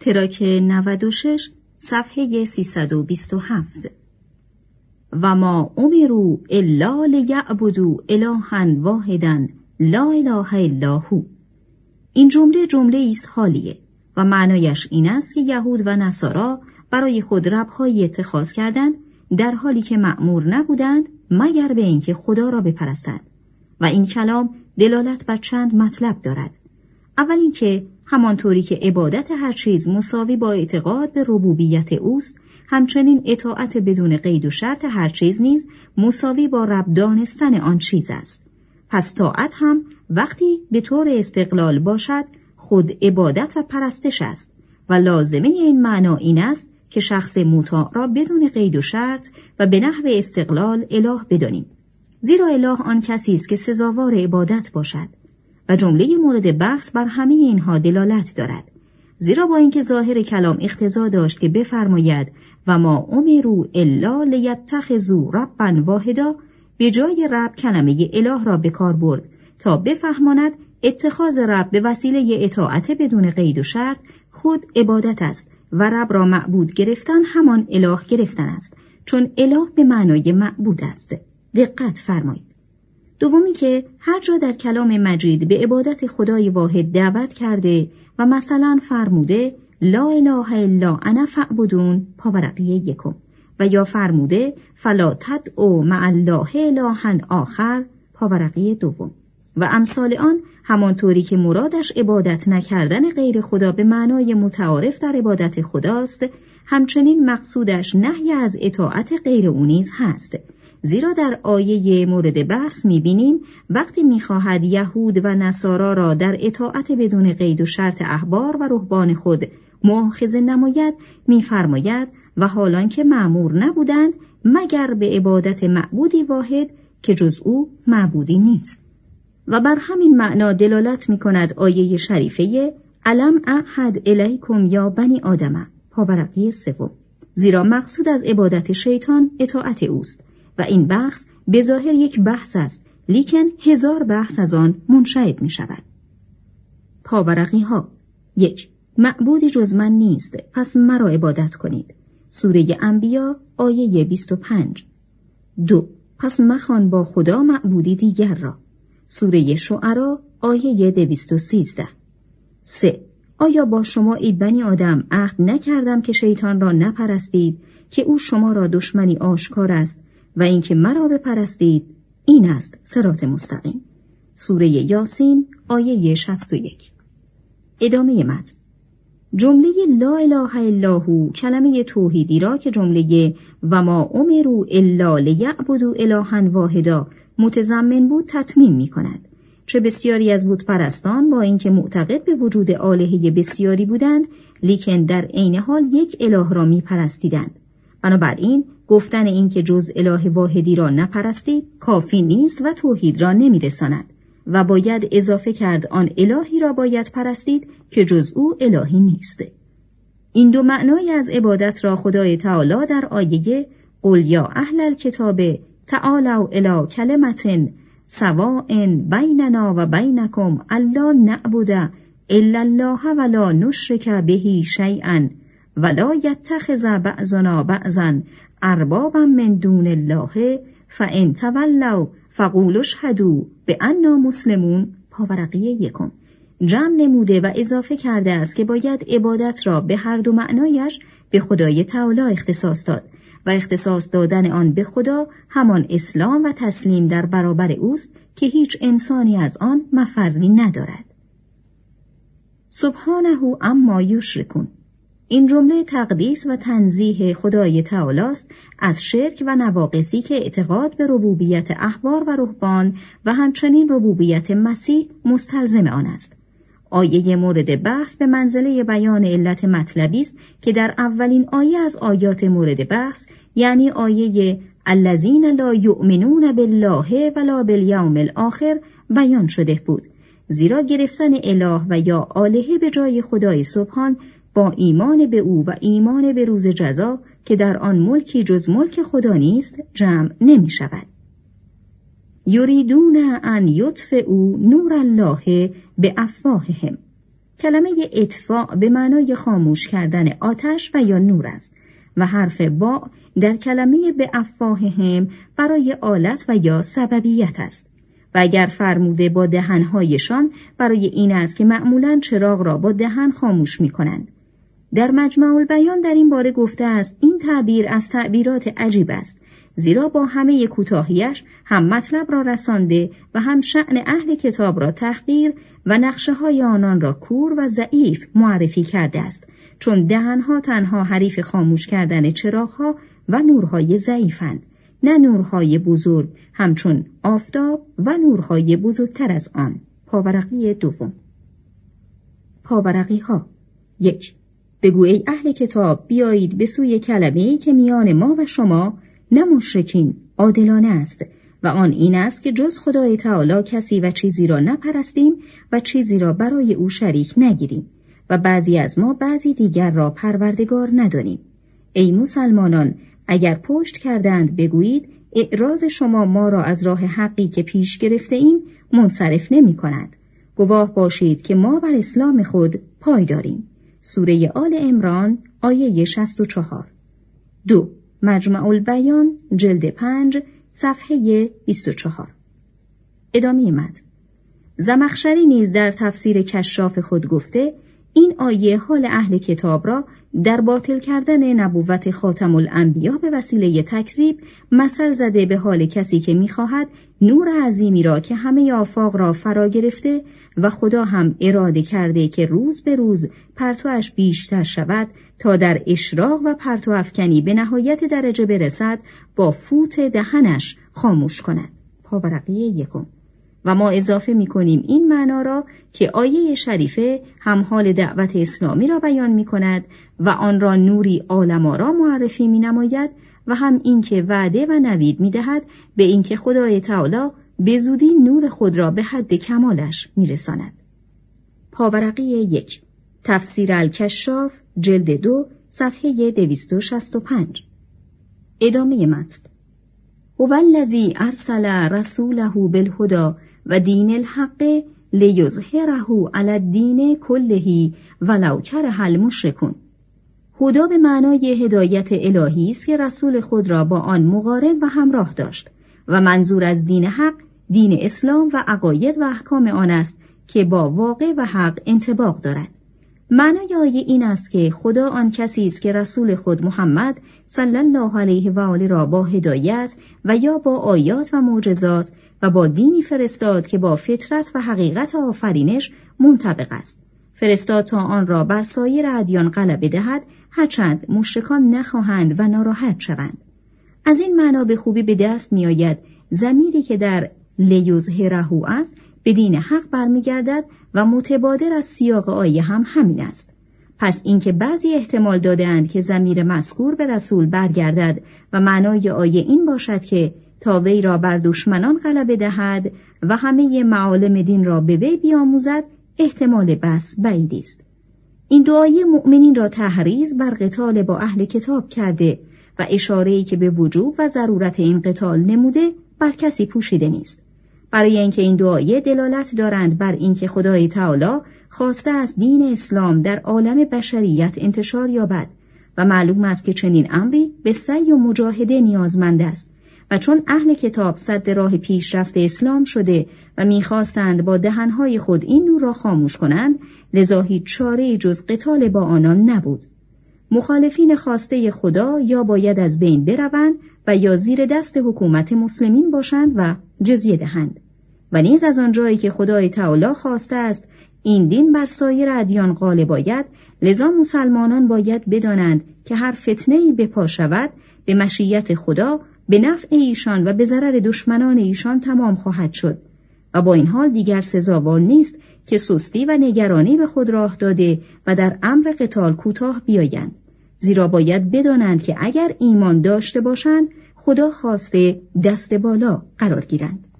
تراک 96 صفحه 327. و ما امروا الا لیعبدوا الها واحدا لا اله الا هو. این جمله است حالیه و معنایش این است که یهود و نصارا برای خود رب‌هایی اتخاذ کردند در حالی که مأمور نبودند مگر به اینکه خدا را بپرستند. و این کلام دلالت بر چند مطلب دارد. اول اینکه همانطوری که عبادت هر چیز مساوی با اعتقاد به ربوبیت اوست، همچنین اطاعت بدون قید و شرط هر چیز نیز مساوی با رب دانستن آن چیز است. پس طاعت هم وقتی به طور استقلال باشد خود عبادت و پرستش است و لازمه این معنا این است که شخص مطاع را بدون قید و شرط و به نحو استقلال اله بدانیم. زیرا اله آن کسی است که سزاوار عبادت باشد و جمله مورد بحث بر همه اینها دلالت دارد. زیرا با اینکه ظاهر کلام اقتضا داشت که بفرماید و ما امروا الا لیتخذوا ربا واحدا، به جای رب کلمه اله را به کار برد تا بفهماند اتخاذ رب به وسیله اطاعت بدون قید و شرط خود عبادت است و رب را معبود گرفتن همان اله گرفتن است، چون اله به معنای معبود است. دقت فرمایید. دومی که هر جا در کلام مجید به عبادت خدای واحد دعوت کرده و مثلا فرموده لا اله الا انا فاعبدون پاورقی 1 و یا فرموده فلا تدعوا مع الله الها آخر پاورقی 2 و امثال آن، همانطوری که مرادش عبادت نکردن غیر خدا به معنای متعارف در عبادت خداست، همچنین مقصودش نهی از اطاعت غیر او نیز هست. زیرا در آیه مورد بحث می‌بینیم وقتی می‌خواهد یهود و نصارا را در اطاعت بدون قید و شرط احبار و رهبان خود مؤاخذه نماید، می‌فرماید و حالان که مأمور نبودند مگر به عبادت معبودی واحد که جز او معبودی نیست. و بر همین معنا دلالت می‌کند آیه شریفه الم اعهد الیکم یا بنی آدم پاورقی 3. زیرا مقصود از عبادت شیطان اطاعت اوست و این بحث به ظاهر یک بحث است، لیکن 1000 بحث از آن منشعب می شود. پاورقی ها 1. معبودی جز من نیست، پس مرا عبادت کنید. سوره انبیا آیه 25. 2. پس مخوان با خدا معبودی دیگر را. سوره شعرا آیه 213. 3. آیا با شما ای بنی آدم عهد نکردم که شیطان را نپرستید که او شما را دشمنی آشکار است و اینکه مرا بپرستید این است صراط مستقیم. سوره یاسین آیه 61. ادامه متن. جمله لا اله الا هو کلمه توحیدی را که جمله و ما امروا الا لیعبدوا الها واحدا متضمن بود تتمیم می کند. چه بسیاری از بت پرستان با اینکه معتقد به وجود آلهه بسیاری بودند، لیکن در عین حال یک اله را می پرستیدند. بنابراین گفتن این که جز اله واحدی را نپرستید کافی نیست و توحید را نمی رساند و باید اضافه کرد آن الهی را باید پرستید که جز او الهی نیست. این دو معنای از عبادت را خدای تعالی در آیه قل یا اهل الکتاب تعالوا الی کلمة سواء بیننا و بینکم الا نعبد الا الله ولا نشرک به شیئا ولا یتخذ بعضنا بعضا اربابا من دون الله فان تولوا فقولوا اشهدوا بأننا مسلمون پاورقی 1 جمع نموده و اضافه کرده است که باید عبادت را به هر دو معنایش به خدای تعالی اختصاص داد و اختصاص دادن آن به خدا همان اسلام و تسلیم در برابر اوست که هیچ انسانی از آن مفری ندارد. سبحانه عما یشرکون. این جمله تقدیس و تنزیه خدای تعالی است از شرک و نواقصی که اعتقاد به ربوبیت احبار و رهبان و همچنین ربوبیت مسیح مستلزم آن است. آیه مورد بحث به منزله بیان علت مطلبی است که در اولین آیه از آیات مورد بحث، یعنی آیه الذین لا یؤمنون بالله ولا بالیوم الاخر بیان شده بود. زیرا گرفتن اله و یا آلهه به جای خدای سبحان با ایمان به او و ایمان به روز جزا که در آن ملکی جز ملک خدا نیست جمع نمی شود. یریدون ان یطفئوا نور الله بافواههم کلمه اطفاء به معنای خاموش کردن آتش و یا نور است و حرف با در کلمه به افواههم برای آلت و یا سببیت است و اگر فرموده با دهنهایشان برای این است که معمولاً چراغ را با دهن خاموش می کنند. در مجمع البیان در این باره گفته است این تعبیر از تعبیرات عجیب است، زیرا با همه کوتاهیش هم مطلب را رسانده و هم شأن اهل کتاب را تحقیر و نقشه‌های آنان را کور و ضعیف معرفی کرده است، چون دهنها تنها حریف خاموش کردن چراغها و نورهای ضعیفند، نه نورهای بزرگ همچون آفتاب و نورهای بزرگتر از آن. پاورقی دوم. پاورقی ها. 1. بگو ای اهل کتاب بیایید به سوی کلمه‌ای که میان ما و شما نه مشرکین عادلانه است و آن این است که جز خدای تعالی کسی و چیزی را نپرستیم و چیزی را برای او شریک نگیریم و بعضی از ما بعضی دیگر را پروردگار ندانیم. ای مسلمانان اگر پشت کردند بگویید اعراض شما ما را از راه حقی که پیش گرفته ایم منصرف نمی کند. گواه باشید که ما بر اسلام خود پای داریم. سوره آل عمران آیه 64. 2. مجمع البیان جلد 5 صفحه 24. ادامه متن. زمخشری نیز در تفسیر کشاف خود گفته این آیه حال اهل کتاب را در باطل کردن نبوت خاتم الانبیا به وسیله تکذیب مثل زده به حال کسی که می‌خواهد نور عظیمی را که همه آفاق را فرا گرفته و خدا هم اراده کرده که روز به روز پرتوش بیشتر شود تا در اشراق و پرتو افکنی به نهایت درجه برسد با فوت دهنش خاموش کند. پاورقی 1. و ما اضافه می‌کنیم این معنا را که آیه شریفه هم حال دعوت اسلامی را بیان می‌کند و آن را نوری عالم‌آرا معرفی می‌نماید و هم این که وعده و نوید می‌دهد به اینکه خدای تعالی به زودی نور خود را به حد کمالش می‌رساند. پاورقی 1. تفسیر الکشاف جلد 2 صفحه 265. ادامه متن. هو الذی ارسل رسوله بالهدی و دین الحق لیظهره علی الدین کله ولو کره المشرکون. هدی به معنای هدایت الهی است که رسول خود را با آن مقارن و همراه داشت و منظور از دین حق دین اسلام و عقاید و احکام آن است که با واقع و حق انطباق دارد. معنای آیه این است که خدا آن کسی است که رسول خود محمد صلی الله علیه و آله را با هدایت و یا با آیات و معجزات و با دینی فرستاد که با فطرت و حقیقت آفرینش منطبق است. فرستاد تا آن را بر سایر ادیان غلبه دهد هرچند مشرکان نخواهند و ناراحت شوند. از این معنا به خوبی به دست می آید ضمیری که در لیظهره است به دین حق برمیگردد و متبادر از سیاق آیه هم همین است. پس اینکه بعضی احتمال داده‌اند که ضمیر مذکور به رسول برگردد و معنای آیه این باشد که تا وی را بر دشمنان غلبه دهد و همه معالم دین را به وی بیاموزد احتمال بس بعید است. این دو آیه مؤمنین را تحریض بر قتال با اهل کتاب کرده و اشاره‌ای که به وجوب و ضرورت این قتال نموده بر کسی پوشیده نیست. برای اینکه این دو آیه دلالت دارند بر اینکه خدای تعالی خواسته است دین اسلام در عالم بشریت انتشار یابد و معلوم است که چنین امری به سعی و مجاهده نیازمند است و چون اهل کتاب سد راه پیشرفت اسلام شده و می‌خواستند با دهن‌های خود این نور را خاموش کنند، لذا هیچ چاره‌ای جز قتال با آنان نبود. مخالفین خواسته خدا یا باید از بین بروند و یا زیر دست حکومت مسلمین باشند و جزیه دهند. و نیز از آنجایی که خدای تعالی خواسته است این دین بر سایر ادیان غالب آید، لذا مسلمانان باید بدانند که هر فتنه‌ای به پا شود به مشیت خدا به نفع ایشان و به ضرر دشمنان ایشان تمام خواهد شد و با این حال دیگر سزاوار نیست که سستی و نگرانی به خود راه داده و در امر قتال کوتاه بیایند، زیرا باید بدانند که اگر ایمان داشته باشند خدا خواسته دست بالا قرار گیرند.